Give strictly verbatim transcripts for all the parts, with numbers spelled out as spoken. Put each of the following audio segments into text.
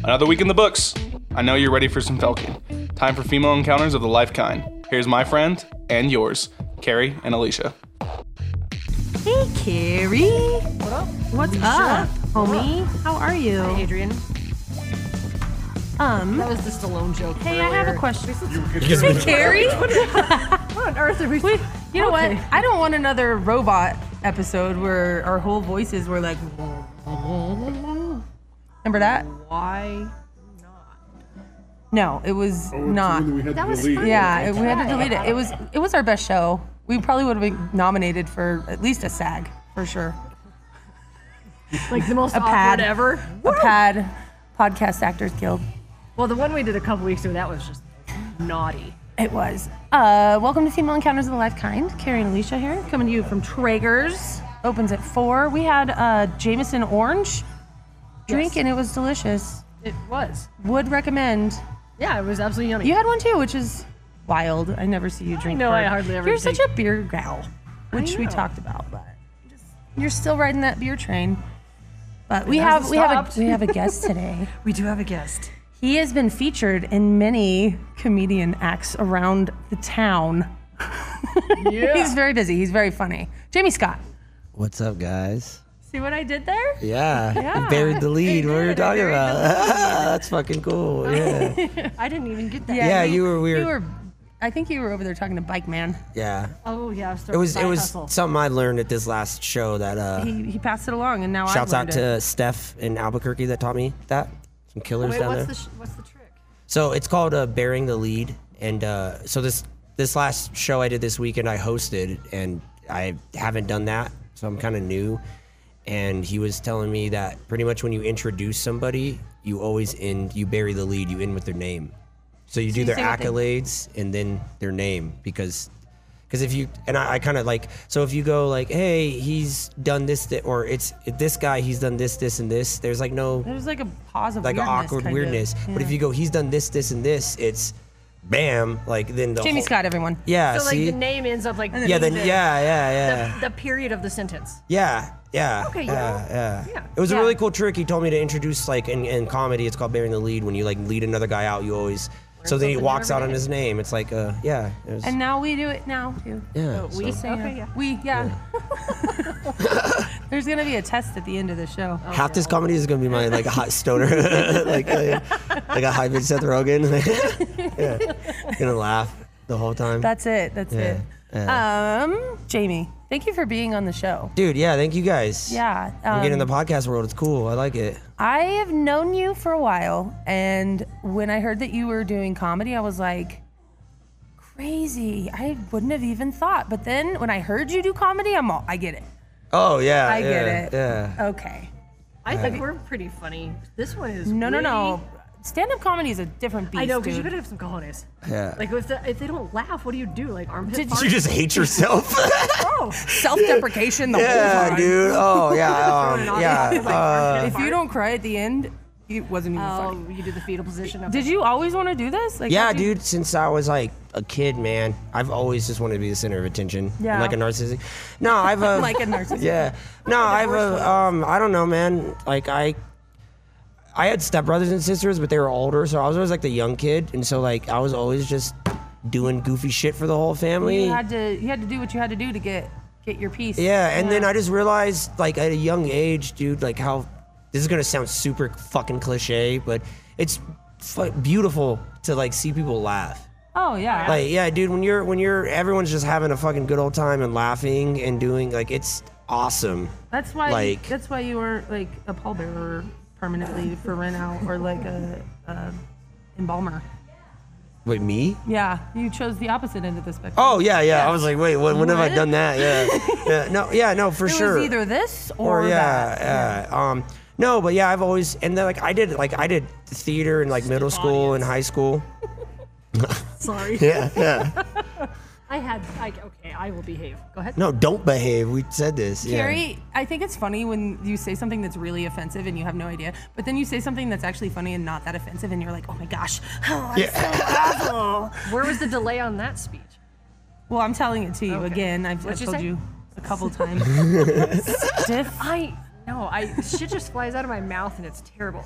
Another week in the books. I know you're ready for some Felkin. Time for female encounters of the life kind. Here's my friend and yours, Carrie and Alicia. Hey, Carrie. What up? What's Alicia? up, homie? How are you? Hi, Adrian. Um. That was the Stallone joke. Hey, earlier. I have a question. Hey, Carrie. What on earth are we? Wait, you know Okay. what? I don't want another robot episode where our whole voices were like. Remember that? Why? No, it was Oh, not. We had That to was delete. funny. Yeah, it, we had to delete it. It was it was our best show. We probably would have been nominated for at least a SAG for sure. Like the most A awkward pad. ever. A pad, Podcast Actors Guild. Well, the one we did a couple weeks ago, that was just naughty. It was. Uh, welcome to Female Encounters of the Life Kind. Carrie and Alicia here, coming to you from Traeger's. Opens at four. We had uh, Jameson Orange drink, Yes. and it was delicious. It was. Would recommend. Yeah, it was absolutely yummy. You had one too, which is wild. I never see you drink. know, for- I hardly ever You're take- such a beer gal, which we know. talked about, but just, you're still riding that beer train. But we hasn't have we have stopped. a we have a guest today. We do have a guest. He has been featured in many comedian acts around the town. Yeah. He's very busy. He's very funny. Jamie Scott. What's up, guys? See what I did there? Yeah, Yeah, I buried the lead. I What were you did, I talking buried about? That's fucking cool. Yeah, I didn't even get that. Yeah, you were weird. You were. I think you were over there talking to Bike Man. yeah. Oh yeah. It was it was something I learned at this last show that uh, He, he passed it along, and now shouts I out learned it. to Steph in Albuquerque that taught me that. Some killers Wait, down what's there. the sh- what's the trick? So it's called uh, Bearing the Lead, and uh, so this this last show I did this weekend I hosted, and I haven't done that, so I'm kind of new. And he was telling me that pretty much when you introduce somebody, you always end, you bury the lead, you end with their name. So you do you their say what they- accolades and then their name, because because if you and I, I kind of like, so if you go like, hey, he's done this, thi- or it's this guy, he's done this, this, and this. There's like no There's like a pause of like weirdness, awkward kind of. weirdness. But if Yeah. you go, he's done this, this, and this, it's bam, like then the Jamie whole, Scott, everyone. Yeah, So like see, the name ends up like yeah, then the, yeah, yeah, yeah, the period of the sentence. yeah, yeah. Okay, yeah, yeah. yeah. Yeah. It was Yeah. a really cool trick. He told me to introduce like in, in comedy, it's called bearing the lead. When you like lead another guy out, you always. So then he something walks new out every on day. his name. It's like, uh, yeah, it was, And now we do it now too. yeah. We so- Say, uh, okay, yeah. We yeah. There's gonna be a test at the end of the show. Half this comedy is gonna be my like a hot stoner, like uh, like a high pitched Seth Rogen. yeah, gonna laugh the whole time. That's it. That's Yeah, it. Um, Jamie, thank you for being on the show. Dude, yeah, thank you guys. Yeah. I'm getting in um, the podcast world. It's cool. I like it. I have known you for a while, and when I heard that you were doing comedy, I was like, crazy. I wouldn't have even thought. But then when I heard you do comedy, I'm all, I get it. Oh yeah, I yeah, get it. Yeah. Okay. I think we're pretty funny. This one is No, no, no. really- Stand-up comedy is a different beast, I know, because you dude. gotta have some cojones. Yeah. Like if, the, if they don't laugh, what do you do? Like armpit Did farts? You just hate yourself. Oh, Self-deprecation the whole yeah, time. dude. Oh yeah, Throwing um, it yeah. off, like, Uh, armpit If you fart. don't cry at the end, it wasn't even Oh, funny. you do the fetal position. Okay. Did you always want to do this? Like, yeah, how'd you- dude. Since I was like a kid, man, I've always just wanted to be the center of attention. I'm Yeah. like a narcissistic. No, I've uh, Like a narcissist. Yeah. No, I've uh, um, I don't know, man. Like I. I had stepbrothers and sisters, but they were older, so I was always like the young kid, and so like I was always just doing goofy shit for the whole family. You had to you had to do what you had to do to get get your piece. Yeah, and then I just realized, like, at a young age, dude, like, how this is gonna sound super fucking cliche, but it's fu- beautiful to like see people laugh. Oh yeah. Like, yeah, dude, when you're when you're everyone's just having a fucking good old time and laughing and doing like it's awesome. That's why. Like- that's why you were like a pallbearer permanently for rent out, or like a, a embalmer. Wait, me? Yeah, you chose the opposite end of the spectrum. Oh yeah, yeah. I was like, wait, when, when have I What? done that? Yeah, yeah. No, yeah, no, for it sure. was either this or, or yeah, that. yeah. Um, no, but yeah, I've always and then like I did like I did theater in like middle school and high school. Sorry. Yeah, yeah. I had. I, okay, I will behave. Go ahead. No, don't behave. We said this. Yeah. Carrie, I think it's funny when you say something that's really offensive and you have no idea, but then you say something that's actually funny and not that offensive, and you're like, oh my gosh, oh, I'm Yeah. so awful. Where was the delay on that speech? Well, I'm telling it to you Okay. again. I've, I've What'd you told say? you a couple times. Stiff. I no. I shit just flies out of my mouth and it's terrible.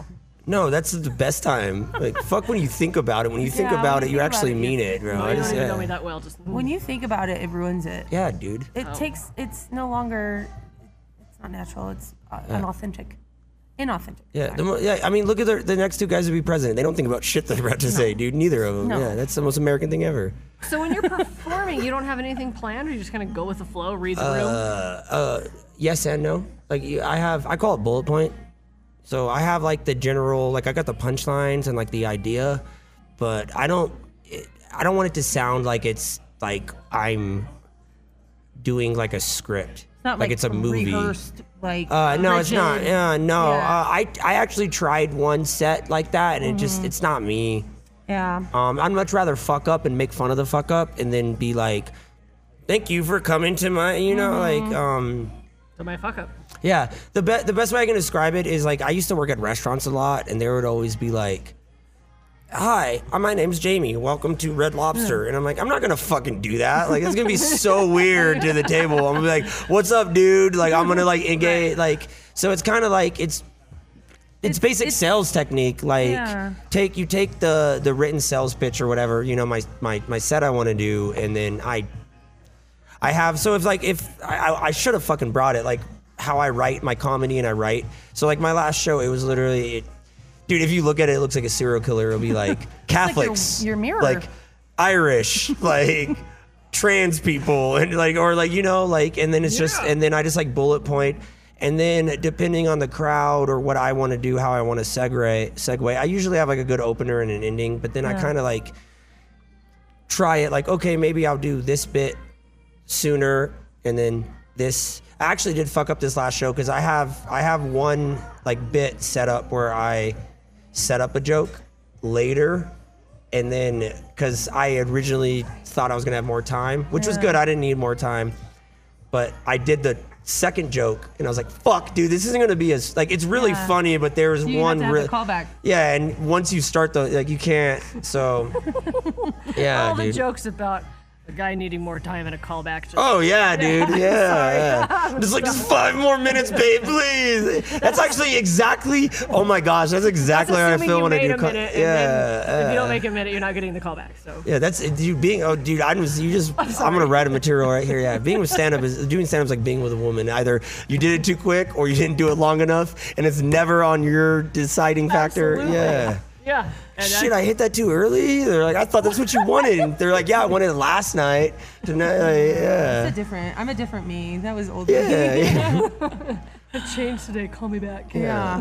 No, that's the best time. Like, fuck when you think about it. When you think Yeah, about when it, you you think about actually it, you mean think- it, bro. No, I you just, don't even know yeah. me that well. Just When you think about it, it ruins it. yeah, dude. It Oh. takes. It's no longer. It's not natural. It's uh, unauthentic. Inauthentic. Yeah, Sorry. the mo- yeah. I mean, look at the, the next two guys to be president. They don't think about shit they're about to say, dude. Neither of them. No. Yeah, that's the most American thing ever. So when you're performing, you don't have anything planned, or you just kind of go with the flow, read the room. Uh, yes and no. Like you- I have, I call it bullet point. So I have like the general, like I got the punchlines and like the idea, but I don't, it, I don't want it to sound like it's like I'm doing like a script, It's not like, like it's a movie. Rehearsed, like Uh, no, it's not. rigid. Yeah, no. Yeah. Uh, I I actually tried one set like that, and it Mm-hmm. just it's not me. Yeah. Um, I'd much rather fuck up and make fun of the fuck up, and then be like, "Thank you for coming to my," you know, Mm-hmm. like, um, So my fuck up. yeah. The be- the best way I can describe it is like I used to work at restaurants a lot, and there would always be like, "Hi, uh, my name's Jamie. Welcome to Red Lobster." And I'm like, I'm not gonna fucking do that. Like, it's gonna be so weird to the table. I'm gonna be like, "What's up, dude?" Like, I'm gonna like engage. Like, so it's kind of like it's. It's, It's- basic it's- sales technique. Like, Yeah. take you take the the written sales pitch or whatever. You know, my my my set I want to do, and then I. I have so if like if I, I I should have fucking brought it like how I write my comedy and I write so like my last show it was literally it, dude if you look at it it looks like a serial killer it'll be like Catholics your mirror. like Irish like trans people and like or like you know like and then it's just Yeah. and then I just like bullet point and then depending on the crowd or what I want to do how I want to segue segue I usually have like a good opener and an ending but then I Yeah. kind of like try it like okay maybe I'll do this bit sooner and then this I actually did fuck up this last show because I have I have one like bit set up where I set up a joke later and then because I originally thought I was gonna have more time which was Yeah. good I didn't need more time but I did the second joke and I was like fuck dude this isn't gonna be as like it's really Yeah. funny but there's You one have to have real the callback. yeah and once you start the like you can't so yeah All the dude. jokes about a guy needing more time and a callback. Just, Oh yeah, dude. Yeah, Sorry. yeah. I'm Just like sorry. just five more minutes, babe, please. That's actually exactly. Oh my gosh, that's exactly how I Assuming feel you when I made do. a co- minute, yeah, and then if you don't yeah. make a minute, you're not getting the callback. So Yeah, that's you being. Oh, dude, I was. You just. I'm, sorry. gonna write a material right here. Yeah, being with stand up is doing stand up is like being with a woman. Either you did it too quick or you didn't do it long enough, and it's never on your deciding factor. Absolutely. Yeah. yeah. And Shit, I hit that too early. They're like, I thought that's what you wanted. And they're like, yeah, I wanted it last night. Tonight, like, yeah. It's a different. I'm a different me. That was old. Yeah, me. yeah. I've changed today. Call me back. Yeah.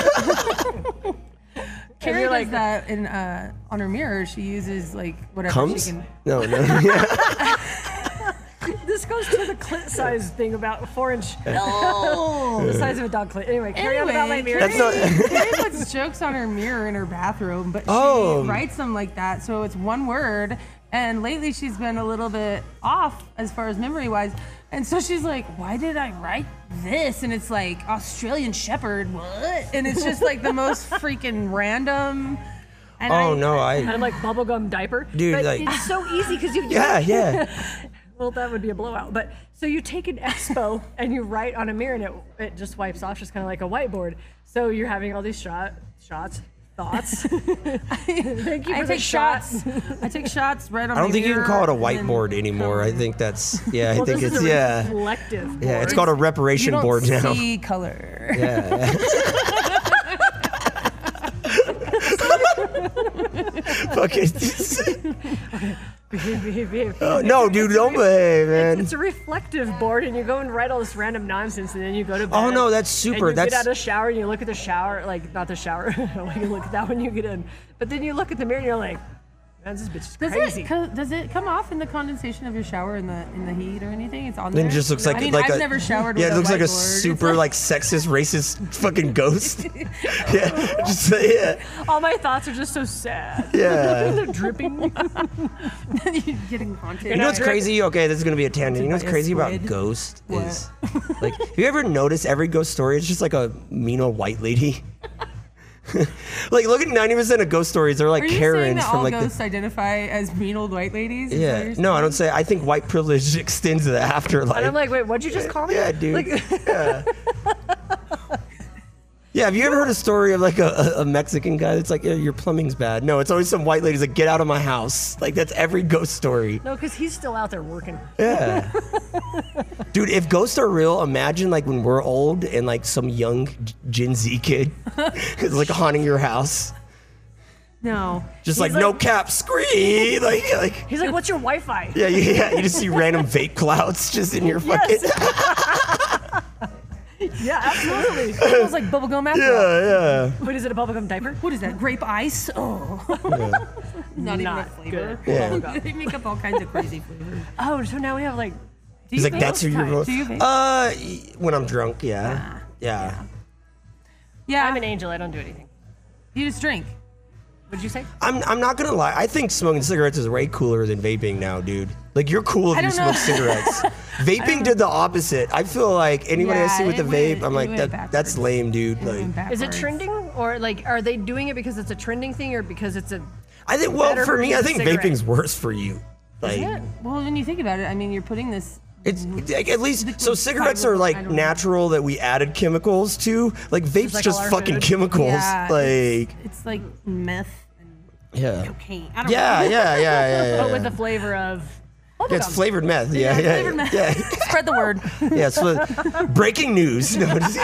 Carrie you're does like- that in uh, on her mirror. She uses like whatever Comes? she can. No, no. Yeah. This goes to the clit size thing about four inch. No. The size of a dog clit. Anyway, carry on about my mirror. That's not- Carrie puts jokes on her mirror in her bathroom, but she Oh. writes them like that, so it's one word. And lately, she's been a little bit off as far as memory wise, and so she's like, "Why did I write this?" And it's like Australian Shepherd, what? And it's just like the most freaking random. And Oh I, no, I. Kind of like bubblegum diaper. Dude, but like- it's so easy because you. Yeah, yeah. Well, that would be a blowout. But so you take an Expo and you write on a mirror and it it just wipes off, just kind of like a whiteboard. So you're having all these shot shots, thoughts. Thank you I for the take shot. shots. I take shots right on. I don't my think you can mirror call it a and then whiteboard anymore. I cover. think that's yeah. I Well, think this it's is a yeah. reflective. Yeah, it's board. called a You reparation don't board now. see color. Yeah. Fucking. Behave, behave, behave. Oh, no, dude, don't behave, man. It's a reflective board, and you go and write all this random nonsense, and then you go to bed. Oh, no, that's And super. you That's get out of the shower, and you look at the shower, like not the shower. You look at that when you get in, but then you look at the mirror, and you're like, man, this bitch is Does crazy. it co- does it come off in the condensation of your shower in the in the heat or anything? It's on Then there. it just looks like I mean, like I've a never showered. yeah. with It looks like a whiteboard. It's super like sexist, racist fucking ghost. Yeah, just yeah, All my thoughts are just so sad. yeah. They're dripping. You're getting haunted. You know what's crazy? Okay, this is gonna be a tangent. You know what's By a crazy about squid. ghost What? is like, have you ever noticed every ghost story? It's just like a mean old white lady. Like, look at ninety percent of ghost stories. They're like Are you saying Karens that from all like the, ghosts identify as mean old white ladies? Is that what yeah. you're No, I saying? don't say. I think white privilege extends to the afterlife. And I'm like, wait, what'd you just call me? yeah, dude. Like, yeah. Yeah, have you ever heard a story of like a, a Mexican guy that's like, yeah, your plumbing's bad? No, it's always some white lady's like, get out of my house. Like, that's every ghost story. No, because he's still out there working. Yeah. Dude, if ghosts are real, imagine like when we're old and like some young Gen Z kid is like haunting your house. No. Just like, no cap, scream. Like, like. He's like, what's your Wi-Fi? Yeah, you, yeah, you just see random vape clouds just in your fucking. Yeah, absolutely. It smells like bubblegum after. Yeah, yeah. Wait, is it a bubblegum diaper? What is that? Grape ice? Oh. Not even a Not flavor. good. Yeah. They make up all kinds of crazy flavors. Oh, so now we have like. Do He's you like, vape? that's who you're. Do you vape? Uh, when I'm drunk, yeah. Yeah. Yeah. I'm an angel. I don't do anything. You just drink. What'd you say? I'm I'm not gonna lie. I think smoking cigarettes is way cooler than vaping now, dude. Like, you're cool if I you don't know. smoke cigarettes. Vaping did the opposite. I feel like anybody I Yeah, see with it the went- vape, I'm it like, went that backwards. that's lame, dude. It Like, went Is it backwards. trending or like are they doing it because it's a trending thing or because it's a? I think, well, better for me, I version of think cigarette? vaping's worse for you. Like, it? Well, when you think about it, I mean, you're putting this. it's like, at least so Liquid cigarettes fiber, are I like don't know. natural that we added chemicals to. Like, vape's like just all our fucking food. chemicals. Yeah, Like, It's like meth and yeah, cocaine. I don't yeah, know. yeah, yeah, yeah, yeah. But with the flavor of. Yeah, it's flavored meth. Yeah, Yeah, yeah, flavored meth. yeah. Spread the word. Yeah, so breaking news. No, just-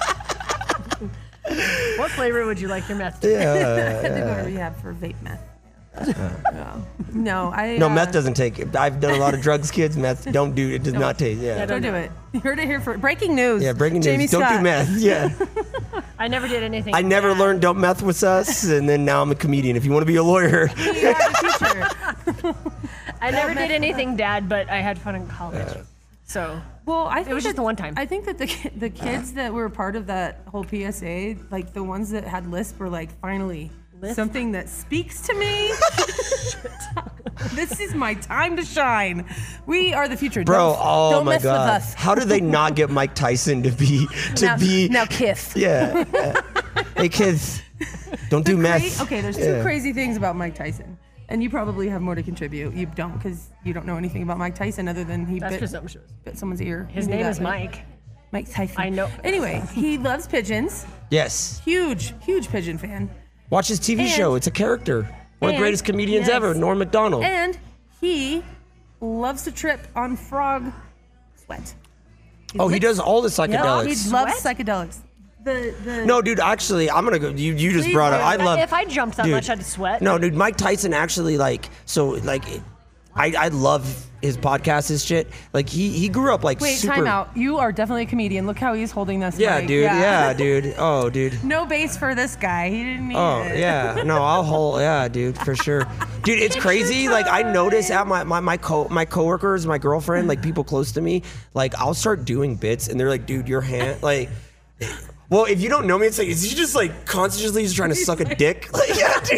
What flavor would you like your meth to be? yeah. I had to go to rehab for vape meth. Yeah. No, I. No, uh, meth doesn't take it. I've done a lot of drugs, kids. Meth don't do it. Does not taste. Yeah. Don't do it. You heard it here for breaking news. Yeah, breaking news. Jamie Don't Scott. do meth. Yeah. I never did anything. I never bad. learned don't meth with us, and then now I'm a comedian. If you want to be a lawyer, You have a future. I never did anything, Dad, but I had fun in college. So Well, I think was just that- the one time. I think that the ki- the kids that were part of that whole P S A, like the ones that had lisp, were like, finally Lisp? something that speaks to me. This is my time to shine. We are the future, bro. Don't, Oh don't my mess god. with us. How did they not get Mike Tyson to be to now, be? now kiss. Yeah. yeah. Hey kids, don't do Cra- meth. Okay, there's two Yeah. crazy things about Mike Tyson. And you probably have more to contribute. You don't, because you don't know anything about Mike Tyson other than he that's bit, presumptuous. bit someone's ear. His You knew name that, is right? Mike. Mike Tyson. I know. Anyway, he loves pigeons. Yes. Huge, huge pigeon fan. Watch his T V And- show. It's a character. One of the and- greatest comedians yes. ever, Norm Macdonald. And he loves to trip on frog sweat. oh, he does all the Yeah, psychedelics. he loves psychedelics. The, the No, dude, actually, I'm gonna go. You, you just Please brought up. do. I love. If I jumped that dude, much, I'd sweat. No, dude, Mike Tyson actually like. So like, I I love his podcast, his shit. Like he he grew up like Wait, super. time out. You are definitely a comedian. Look how he's holding this. Yeah, mic. dude. Yeah. dude. Oh, dude. No bass for this guy. He didn't need Oh it. yeah, no, I'll hold, yeah, dude, for sure, dude. It's crazy. Like I notice at my my my co my coworkers, my girlfriend, like people close to me, like I'll start doing bits, and they're like, dude, your hand, like, well, if you don't know me, it's like, is he just like consciously just trying to suck a dick? Like, yeah, dude.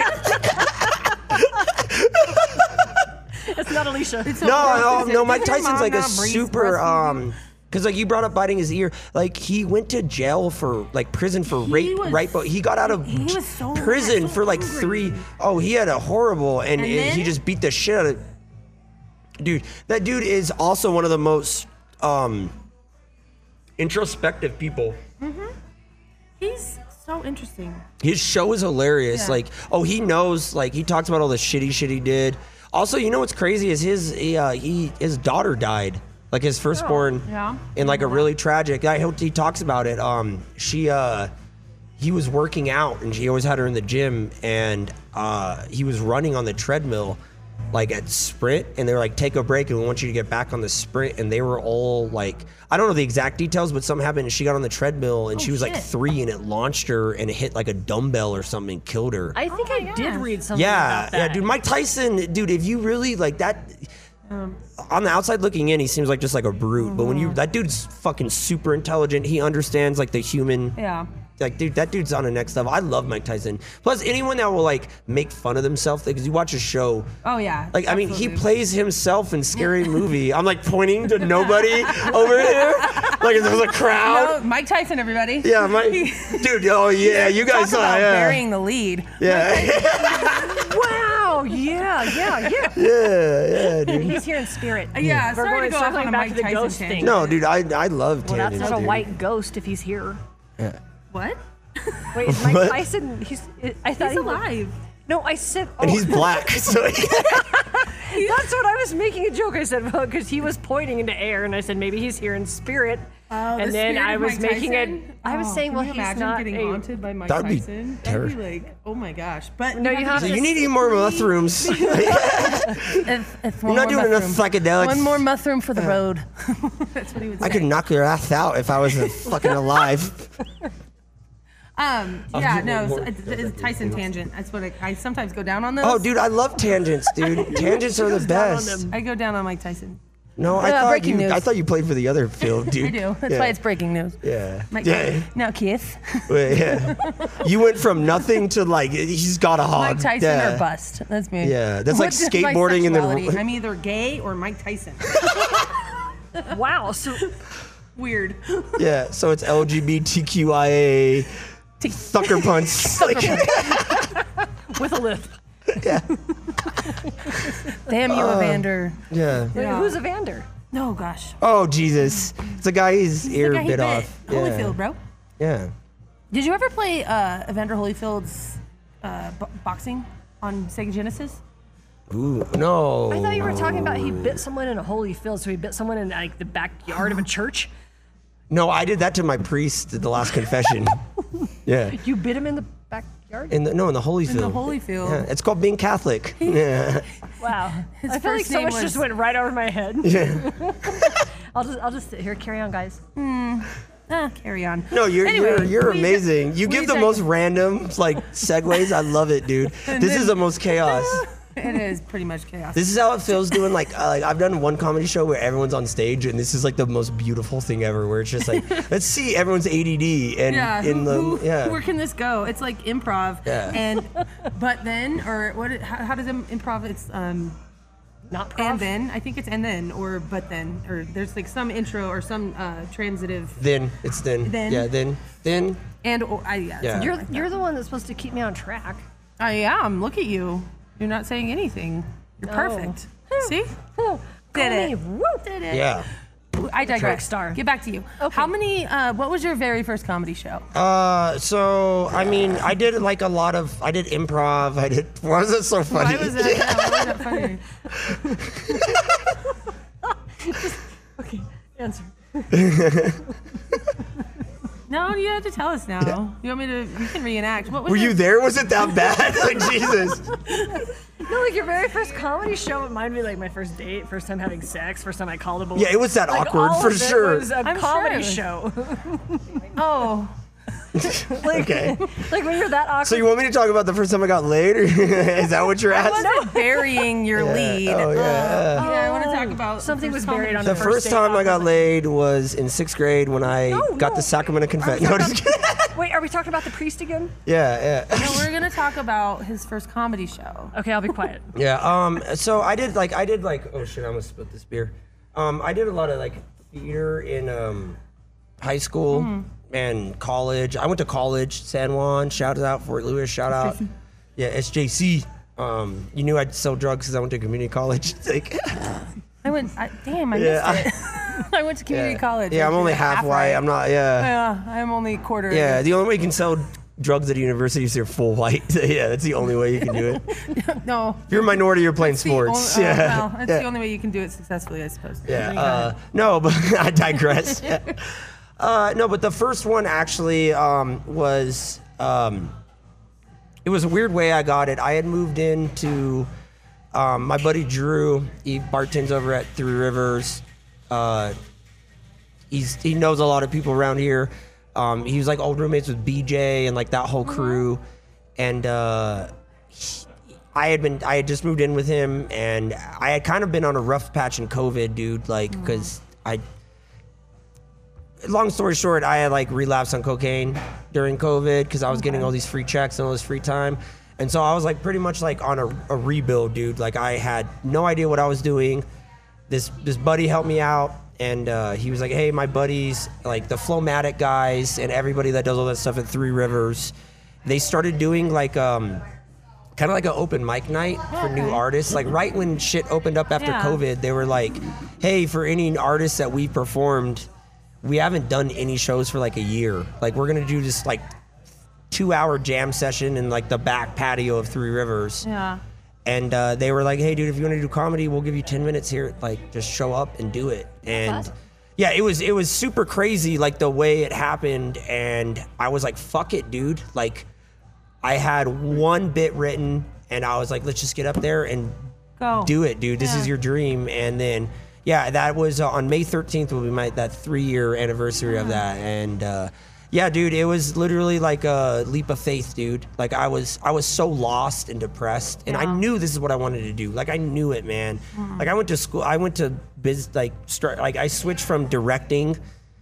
It's not Alicia. It's so No, gross. no, Is it- no. Mike does your Tyson's mom like a not breathe super breastfeed? um. Cause like you brought up biting his ear, like he went to jail for like prison for rape, was- right? But he got out of he was so prison mad, so for like angry. three. Oh, he had a horrible, and, And it- he then- just beat the shit out of. Dude, that dude is also one of the most um introspective people. He's so interesting. His show is hilarious. Yeah. Like, oh, he knows. Like, he talks about all the shitty shit he did. Also, you know what's crazy is his he, uh, he his daughter died. Like his firstborn. yeah. In like a really tragic. I hope he talks about it. Um, she uh, he was working out and she always had her in the gym, and uh, he was running on the treadmill, like at sprint, and they were like, take a break and we want you to get back on the sprint, and they were all like, I don't know the exact details, but something happened and she got on the treadmill and Oh, she was like shit. three, and it launched her and it hit like a dumbbell or something and killed her. I think Oh I my did gosh. read something yeah, about that. yeah, dude, Mike Tyson, dude, if you really like that, Um, on the outside looking in, he seems like just like a brute, but when Mm-hmm. you, that dude's fucking super intelligent. He understands like the human. yeah. Like, dude, that dude's on the next level. I love Mike Tyson. Plus, anyone that will like make fun of themselves, because you watch a show. Oh yeah. Like, I mean, he absolutely. plays himself in Scary Movie. I'm like pointing to nobody over here, like there's a crowd. No, Mike Tyson, everybody. Yeah, Mike, dude. Oh yeah, you guys Talk saw. about Yeah, burying the lead. yeah, Wow, yeah, yeah, yeah. yeah, yeah, dude. He's here in spirit. Yeah, We're sorry going to go off circling on a back Mike to the Tyson ghost tangent. thing. No, dude, I I love Well, that's tangents, not a dude. white ghost if he's here. What? Wait, is Mike What? Tyson? He's. I thought He's he was- alive. No, I said. Oh, And he's black. So that's what I was making a joke. I said, well, because he was pointing into air, and I said maybe he's here in spirit. Oh, and the then spirit I of was Mike making Tyson? it. I was Oh, saying, can well, you he's imagine not getting a, haunted by Mike That'd be Tyson. terror- That'd be like, oh my gosh. But No, you have So to- you need to eat more mushrooms. You're If, if one not more doing enough mushroom. psychedelics. One more mushroom for the road. That's what he would say. I could knock your ass out if I was fucking alive. Um, I'll yeah, do no, one more. it's, it's Tyson tangent. That's what I, I sometimes go down on those. Oh, dude, I love tangents, dude. Tangents are the down on best. them. I go down on Mike Tyson. No, I Uh, thought breaking you. news. I thought you played for the other field, dude. I do. That's yeah. why it's breaking news. Yeah. Mike yeah. Now, Keith. Wait, yeah. You went from nothing to like he's got a hog. Mike Tyson yeah. or bust. That's me. Yeah, that's like What's my skateboarding and then- sexuality? I'm either gay or Mike Tyson. Wow. So Weird. Yeah, so it's L G B T Q I A sucker punch. Like, with a lift. yeah. Damn you, Evander. Yeah. Wait, Yeah. who's Evander? No, gosh. Oh Jesus! It's a guy his ear The guy he bit bit. off. Yeah. Holyfield, bro. Yeah. Did you ever play uh, Evander Holyfield's uh, bo- boxing on Sega Genesis? Ooh, no. I thought you were talking about he bit someone in a holy field, so he bit someone in like the backyard of a church. No, I did that to my priest at the last confession. Yeah. You bit him in the backyard? In the no, in the Holyfield. In the Holyfield. Yeah, it's called being Catholic. Yeah. Wow. His I feel like first so name much was- just went right over my head. Yeah. I'll just I'll just sit here. Carry on, guys. Ah, carry on. No, you're Anyway, you're you're we- amazing. You we give the dig- most random like segues. I love it, dude. This is the most chaos. It is pretty much chaos. This is how it feels doing like uh, like I've done one comedy show where everyone's on stage and this is like the most beautiful thing ever where it's just like let's see everyone's A D D and yeah, in who, the who- yeah where can this go? It's like improv. Yeah. And but then or what? it- How, how does im- improv? It's um Not prof. and then I think it's and then or but then or there's like some intro or some uh, transitive then it's then, Then. yeah then then and or I yeah. Yeah. something You're like that. you're the one that's supposed to keep me on track. I am. Look at you. You're not saying anything. You're No. perfect. See? Oh, Did call it. me. Woo. Did it. yeah. I digress. Track star. Get back to you. Okay. How many? Uh, what was your very first comedy show? Uh, so I mean I did like a lot of I did improv. I did. Why was that so funny? Why was that? Yeah, why was that funny? Okay, answer. No, you have to tell us now. You want me to? You can reenact. What was Were your- you there? Was it that bad? Like Jesus. No, like your very first comedy show reminded me like my first date, first time having sex, first time I called a boy. Yeah, it was that Like, awkward all for of it sure. was a I'm comedy sure. show. Oh, Okay. Like when you're that awkward. So you want me to talk about the first time I got laid, or is that what you're I asking? wasn't burying your lead. Oh yeah. Yeah, I want to talk about Something the was first buried comedy on The the show. first date time I got awkwardly. laid was in sixth grade when I No, got no. the sacrament of confession. No, just kidding. Wait, are we talking about the priest again? Yeah, yeah. No, we're gonna talk about his first comedy show. Okay, I'll be quiet. Yeah. Um. So I did like I did like oh shit I almost spilled this beer. Um. I did a lot of like theater in um high school Hmm. and college. I went to college, San Juan. Shout out Fort Lewis. Shout out. Yeah, S J C. Um. You knew I'd sell drugs because I went to community college. It's like. I went. I, damn, I Yeah, missed it. I went to community yeah. college. Yeah, I'm which only is half white. right. I'm not. Yeah. Yeah, I'm only quarter. Yeah. The only way you can sell drugs at a university is you're full white. Yeah, that's the only way you can do it. No. If you're a minority, you're playing It's the sports. only- uh, yeah. Well, it's yeah. the only way you can do it successfully, I suppose. Yeah. There you Uh, go. no, but I digress. Yeah. Uh, no, but the first one actually um, was. Um, it was a weird way I got it. I had moved into um, my buddy Drew. He bartends over at Three Rivers. Uh, he's he knows a lot of people around here. Um, he was like old roommates with B J and like that whole crew, and. Uh, I had been, I had just moved in with him, and I had kind of been on a rough patch in COVID, dude. Like, because I, long story short, I had like relapsed on cocaine during COVID because I was getting all these free checks and all this free time, and so I was like pretty much like on a, a rebuild, dude. Like I had no idea what I was doing. This this buddy helped me out, and uh, he was like, "Hey, my buddies, like the Flowmatic guys, and everybody that does all that stuff at Three Rivers, they started doing like um." kind of like an open mic night for new artists. Like right when shit opened up after Yeah. COVID, they were like, hey, for any artists that we performed, we haven't done any shows for like a year. Like we're gonna do this like two-hour jam session in like the back patio of Three Rivers. Yeah. And uh, they were like, hey, dude, if you want to do comedy, we'll give you ten minutes here. Like, just show up and do it. And awesome. yeah, it was it was super crazy, like the way it happened. And I was like, fuck it, dude. Like, I had one bit written, and I was like, let's just get up there and Go. do it, dude. This Yeah. is your dream. And then, yeah, that was uh, on May thirteenth will be my that three-year anniversary of that. And uh, yeah, dude, it was literally like a leap of faith, dude. Like I was, I was so lost and depressed, and I Yeah. knew this is what I wanted to do. Like I knew it, man. Like I went to school, I went to biz, like start, like I switched from directing.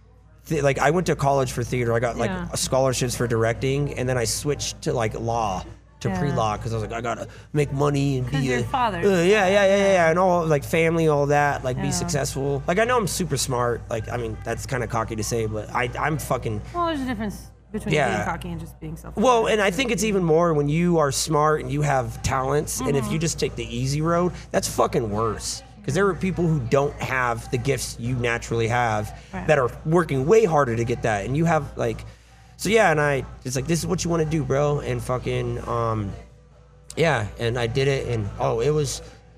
Th- like I went to college for theater. I got like Yeah. scholarships for directing, and then I switched to like law. To Yeah. pre-law because I was like I gotta make money and 'Cause be your a father. uh, yeah, yeah, yeah, yeah, and all like family, all that, like Yeah. be successful. Like I know I'm super smart. Like I mean that's kind of cocky to say, but I I'm fucking Well, there's a difference between Yeah. being cocky and just being self. well, and I think it's even more when you are smart and you have talents, and if you just take the easy road, that's fucking worse. Because there are people who don't have the gifts you naturally have Right. that are working way harder to get that, and you have like, so yeah, and I it's like this is what you want to do, bro, and fucking um. Yeah, and I did it, and oh, it was,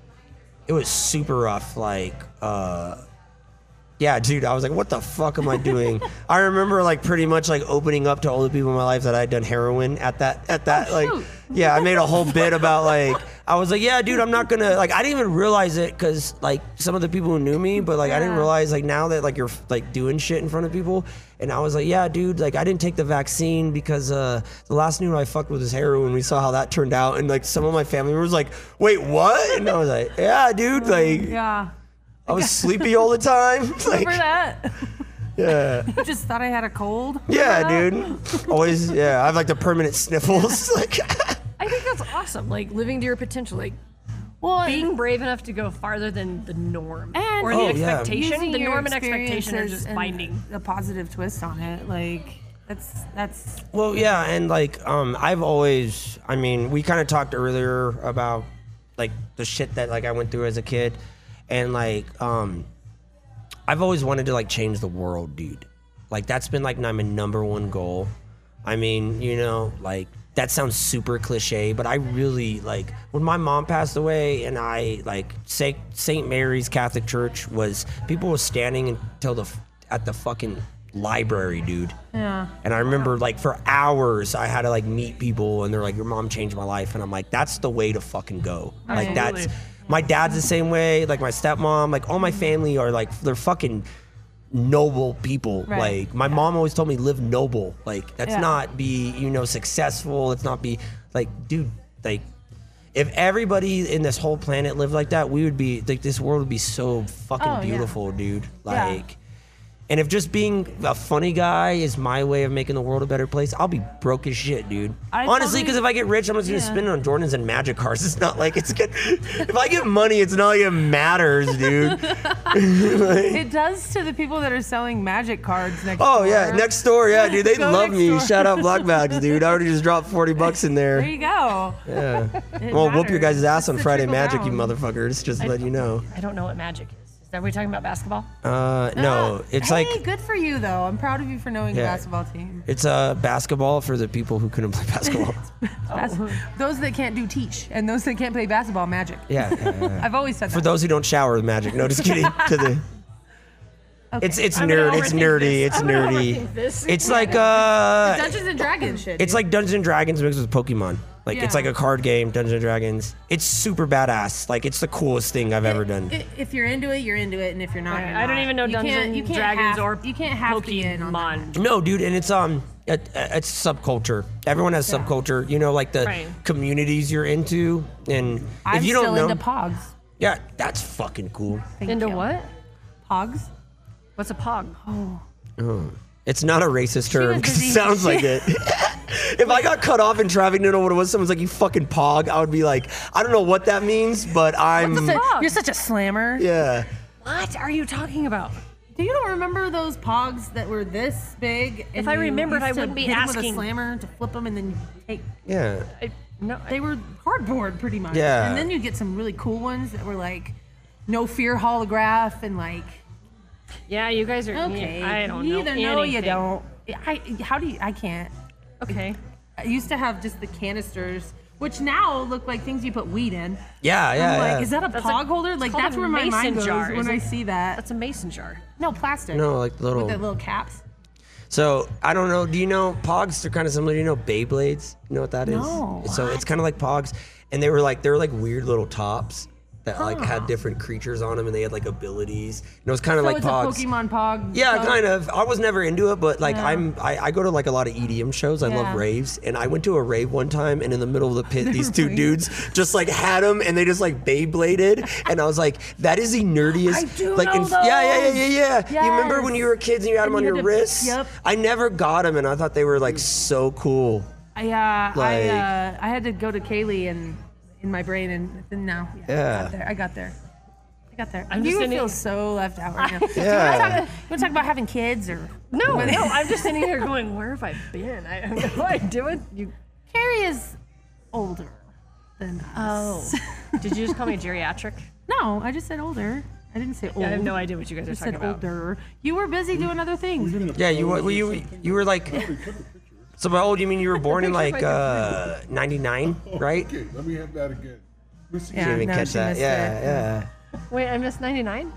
it was super rough. Like, uh, yeah, dude, I was like, what the fuck am I doing? I remember like pretty much like opening up to all the people in my life that I'd done heroin at that, at that, Oh, like, shoot. yeah, I made a whole bit about like, I was like, yeah, dude, I'm not gonna, like, I didn't even realize it because like some of the people who knew me, but like I didn't Yeah. realize like now that like you're like doing shit in front of people, and I was like, yeah, dude, like I didn't take the vaccine because uh, the last dude I fucked with was heroin. We saw how that turned out, and like some of my family members like, wait, what? And I was like, yeah, dude, like Yeah. I was sleepy all the time. Like, Remember that? yeah, You just thought I had a cold? yeah, Remember dude. Always, yeah. I have like the permanent sniffles. Like, I think that's awesome. Like living to your potential, like Well, being brave enough to go farther than the norm And- or the Oh, yeah. expectation. using The your norm and expectation are experiences just and finding. a positive twist on it. Like that's that's well, yeah, and like, um, I've always, I mean, we kind of talked earlier about like the shit that like I went through as a kid, and like, um, I've always wanted to like change the world, dude. Like that's been like my number one goal. I mean, you know, like that sounds super cliche, but I really like when my mom passed away, and I like Saint Saint Mary's Catholic Church was people were standing until the at the fucking library, dude. yeah. And I remember like for hours I had to like meet people, and they're like, your mom changed my life, and I'm like, that's the way to fucking go. Like that's Absolutely. my dad's the same way, like my stepmom, like all my family are like they're fucking noble people. Right. Like my mom always told me live noble. Like that's Yeah. not be, you know, successful. Let's not be like, dude, like if everybody in this whole planet lived like that, we would be like this world would be so fucking Oh, yeah. beautiful, dude. Yeah. Like and if just being a funny guy is my way of making the world a better place, I'll be broke as shit, dude. I Honestly, totally- because if I get rich, I'm just gonna Yeah. spend it on Jordans and Magic cars. It's not like it's good. If I get money, it's not like it matters, dude. It does to the people that are selling magic cards next Oh door. yeah, next door, yeah, dude. They Go love next me. door. Shout out Black Bags, dude. I already just dropped forty bucks in There there. you go. Yeah. It Well, whoop your matters. guys' ass on It's the Friday trickle Magic, you down. motherfuckers. Just to let you know. I don't know what magic is. Is that what we're talking about basketball? Uh, no, it's hey, like good for you though. I'm proud of you for knowing Yeah. the basketball team. it's a uh, basketball for the people who couldn't play basketball. Bas- Those that can't do teach and those that can't play basketball magic. yeah. yeah, yeah. I've always said For that. those who don't shower with Magic, no, just kidding. To the Okay. it's it's I'm gonna nerd, it's overthink nerdy, this. it's I'm gonna nerdy. overthink this. It's like uh, Dungeons and Dragons shit. it's like Dungeons and Dragons mixed with Pokemon. Like it's Yeah. like a card game, Dungeons and Dragons. It's super badass. Like it's the coolest thing I've ever done. I- If you're into it, you're into it, and if you're not, Right, you're I don't not. even know you Dungeons can't, and you can't Dragons have, or you can't have to be in on that. Pokemon. No, dude, and it's um, it, it's subculture. Everyone has Yeah. subculture. You know, like the Right. communities you're into, and I'm if you don't still know, into Pogs. yeah, that's fucking cool. Thank Into you. what? Pogs? What's a pog? It's not a racist term was because it busy. sounds like it. If I got cut off in traffic, didn't know what it was, someone's like, "You fucking pog," I would be like, "I don't know what that means, but I'm." Pog? You're such a slammer. Yeah. What are you talking about? Do you don't remember those Pogs that were this big? And I you remembered, used I to wouldn't be hit 'em with asking. a slammer to flip them and then you take. Yeah. I, no, They were cardboard, pretty much. Yeah. And then you get some really cool ones that were like, no fear holograph and like. yeah, you guys are. Okay. I don't you know. either know or you anything. don't. I. How do you? I can't. Okay. I used to have just the canisters, which now look like things you put weed in. Yeah, yeah, I'm like, yeah. is that a That's pog a- holder? it's Like called that's a where my mason mind goes jar, when isn't I it? see that. That's a mason jar. No, plastic. No, like little. With the little caps. So I don't know. Do you know Pogs are kind of similar? Do you know Beyblades? You know what that is? No. So it's kind of like Pogs, and they were like they were like weird little tops that like had different creatures on them, and they had like abilities. And it was kind of So like it's Pogs. a Pokemon Pog. Yeah, Pog. kind of. I was never into it, but like Yeah. I'm, I, I go to like a lot of E D M shows. I Yeah. love raves, and I went to a rave one time, and in the middle of the pit, these two Right. dudes just like had them, and they just like Beybladed, and I was like, that is the nerdiest. I do like, know in- yeah, yeah, yeah, those. yeah, yeah. You remember when Yes. you were kids and you had them And on you your had to- wrists? yep. I never got them, and I thought they were like so cool. I, uh, Like- I, uh, I had to go to Kaylee and in my brain, and then now, yeah, Yeah. I got there. I got there. I got there. I'm you just feel sitting- so left out right now. Yeah. You want to talk about having kids or? No, no, I'm just sitting here going, where have I been? I have no idea what you. Carrie is older than us. Oh, did you just call me geriatric? No, I just said older. I didn't say old. I have no idea what you guys I are said talking about. older. You were busy doing other things. Yeah, you were, well, you you were like. So how old? You mean you were born in like uh, ninety-nine, right? Okay, let me have that again. Let's see. Yeah, Didn't even no, catch she that. missed Yeah, it. yeah. Wait, I missed ninety-nine?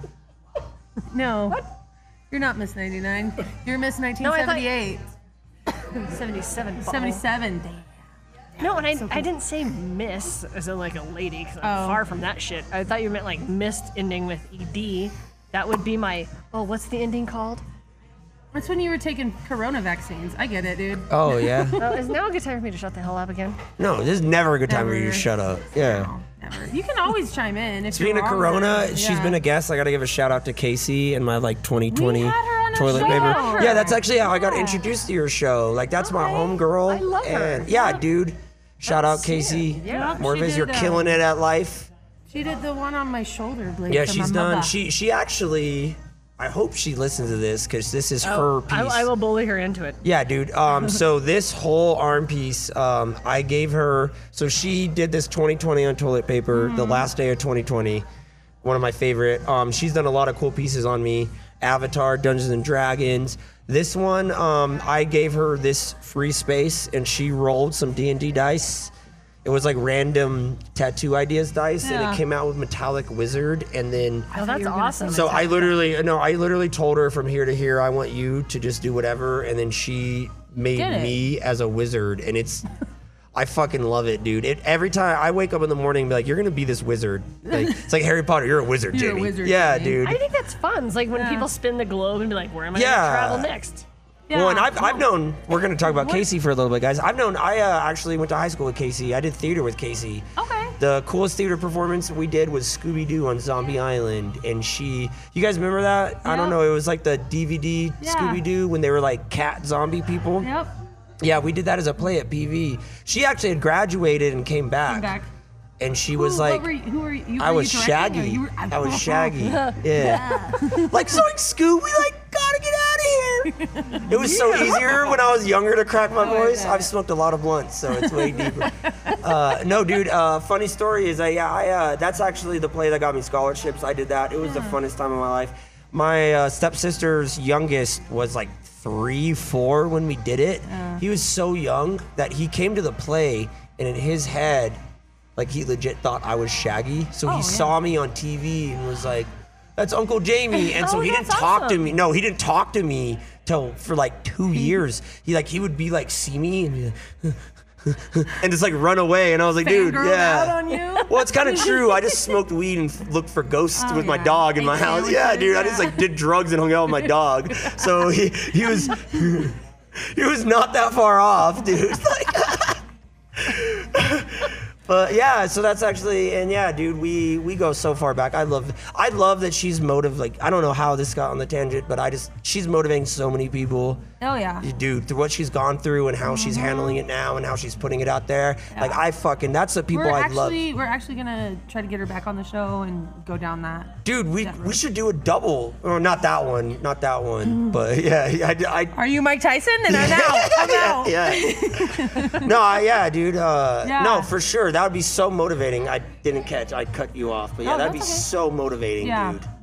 No. What? You're not Miss ninety-nine. You're Miss nineteen I thought- seventy-eight. seventy-seven. seventy-seven. Damn. No, and I, I didn't say miss as in like a lady, because I'm Oh. far from that shit. I thought you meant like missed ending with E D. That would be my, oh, what's the ending called? That's when you were taking corona vaccines. I get it, dude. Oh yeah. Well, is now a good time for me to shut the hell up again? No, this is never a good time for you to Never. shut up. Yeah. No, never. You can always chime in. If Speaking you're of wrong Corona, with it. she's Yeah. been a guest. I got to give a shout out to Casey and my like twenty twenty We had her on our toilet show. paper. Yeah, that's actually how I got Yeah. introduced to your show. Like that's my Okay. homegirl. I love her. And yeah, dude. Shout out Casey. Yeah. Morvis, She you're did, uh, killing it at life. She did the one on my shoulder blade. Yeah, for she's my done. mother. She she actually. I hope she listens to this because this is her piece. I, I will bully her into it. Yeah, dude. Um, so this whole arm piece, um, I gave her. So she did this twenty twenty on toilet paper, the last day of twenty twenty. One of my favorite. Um, she's done a lot of cool pieces on me. Avatar, Dungeons and Dragons. This one, um, I gave her this free space, and she rolled some D and D dice. It was like random tattoo ideas dice, and Yeah. it came out with metallic wizard, and then. Oh, that's you were gonna awesome. say So I literally, no, I literally told her from here to here, I want you to just do whatever, and then she made Did it. me as a wizard, and it's, I fucking love it, dude. It every time I wake up in the morning, and be like, you're gonna be this wizard. Like, it's like Harry Potter, you're a wizard, You're a Jamie. wizard, yeah, Jamie. dude. I think that's fun. It's like when Yeah. people spin the globe and be like, where am I Yeah. going to travel next? Yeah. Well, and I've, I've known, we're gonna talk about Casey for a little bit, guys. I've known, I uh, actually went to high school with Casey. I did theater with Casey. Okay. The coolest theater performance we did was Scooby Doo on Zombie Island, and she. You guys remember that? I don't Yep. know. It was like the D V D Yeah. Scooby Doo when they were like cat zombie people. Yep. Yeah, we did that as a play at P V. She actually had graduated and came back, Come back. and she was Who- like, what were you, who were you? you I were was you directing, or Shaggy. You were, I was Shaggy. Yeah. Like, Zoink Scoob, we like gotta get out of here. It was so easier when I was younger to crack my voice. bet. I've smoked a lot of blunts, so it's way deeper. Uh, no, dude. Uh, funny story is, I, yeah, I uh, that's actually the play that got me scholarships. I did that. It was the funnest time of my life. My uh, stepsister's youngest was like three, four when we did it. He was so young that he came to the play, and in his head, like he legit thought I was Shaggy. So Oh, he yeah. saw me on T V and was like, "That's Uncle Jamie." And so Oh, he didn't that's talk to awesome. me. No, he didn't talk to me till for like two years. He like he would be like see me and be like, and just like run away. And I was like, dude, Fangirled yeah. out on you? Well, it's kind of true. I just smoked weed and f- looked for ghosts Oh, with my yeah. dog in Ate my house. sandwiches, Yeah, dude. I just yeah. like did drugs and hung out with my dog. So he he was he was not that far off, dude. Like, but yeah, so that's actually, and yeah, dude, we we go so far back. I love I love that she's motive. Like, I don't know how this got on the tangent, but I just she's motivating so many people. Oh yeah. Dude, through what she's gone through and how she's handling it now and how she's putting it out there. Like, I fucking, that's the people We're I love. actually we're actually gonna try to get her back on the show and go down that. Dude, we that we road. should do a double. Or not that one, not that one. But yeah, I, I, Are you Mike Tyson? Then I'm out. I'm out. yeah. No, I, yeah, dude. Uh, Yeah. No, for sure. That would be so motivating. I didn't catch. I cut you off. But yeah, Oh, that'd be that's okay. so motivating, Yeah. dude.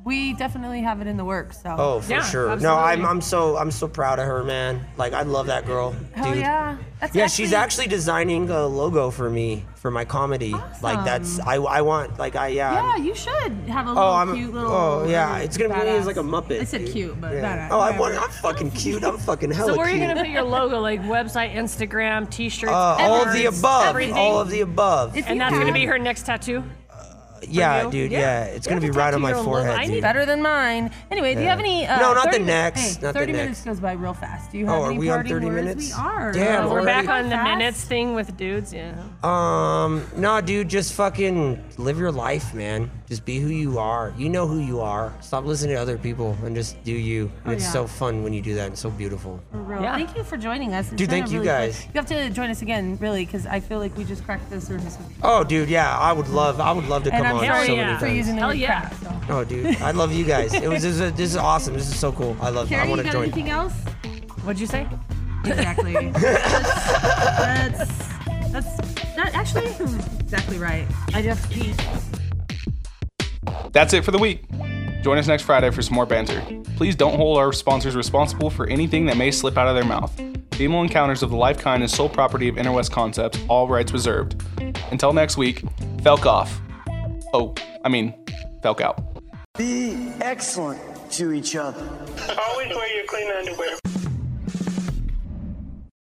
we definitely have it in the works. So. Oh, for Yeah, sure. No, absolutely. I'm I'm so I'm so proud of her, man. Like I love that girl, Hell dude. yeah. That's Yeah, she's actually designing a logo for me for my comedy. Like that's I I want like I yeah. Yeah, I'm- you should have a little Oh, I'm cute little. oh yeah, it's gonna be badass. as like a Muppet. I said dude. cute, but Yeah. badass. Oh, I whatever. want, I'm fucking cute. I'm fucking hella So where are you cute. gonna put your logo? Like website, Instagram, T-shirts, uh, all of the cards, above. everything. All of the above. If and you that's have- gonna be her next tattoo. yeah, you? dude. Yeah. Yeah, it's You gonna be have to right on tattoo my your own logo. forehead, I dude. need better than mine. Anyway, do you have any? Uh, No, not the thirty necks, Hey, not the thirty necks. minutes goes by real fast. Do you have Oh, are any we on parting thirty words? minutes? We are. Damn, Uh, We're already? back on the fast. minutes thing with dudes. Yeah. Um, no, dude, just fucking live your life, man. Just be who you are. You know who you are. Stop listening to other people and just do you. And Oh, it's yeah. so fun when you do that. It's so beautiful. For real. Yeah. Thank you for joining us. It's Dude, been thank a you really fun- guys. You have to join us again, really, because I feel like we just cracked the surface. Oh, dude, yeah, I would love, I would love to come And I'm on sorry so yeah. many for times. using the Hell word yeah. crack. So. Oh, dude, I love you guys. It was, this is, this is awesome. This is so cool. I love. Carrie, I you want to got join. anything else? What'd you say? Exactly. that's, that's that's that actually exactly right. I just peed. That's it for the week. Join us next Friday for some more banter. Please don't hold our sponsors responsible for anything that may slip out of their mouth. Female Encounters of the Life Kind is sole property of Interwest Concepts, all rights reserved. Until next week, Felk off. Oh, I mean, Felk out. Be excellent to each other. Always wear your clean underwear.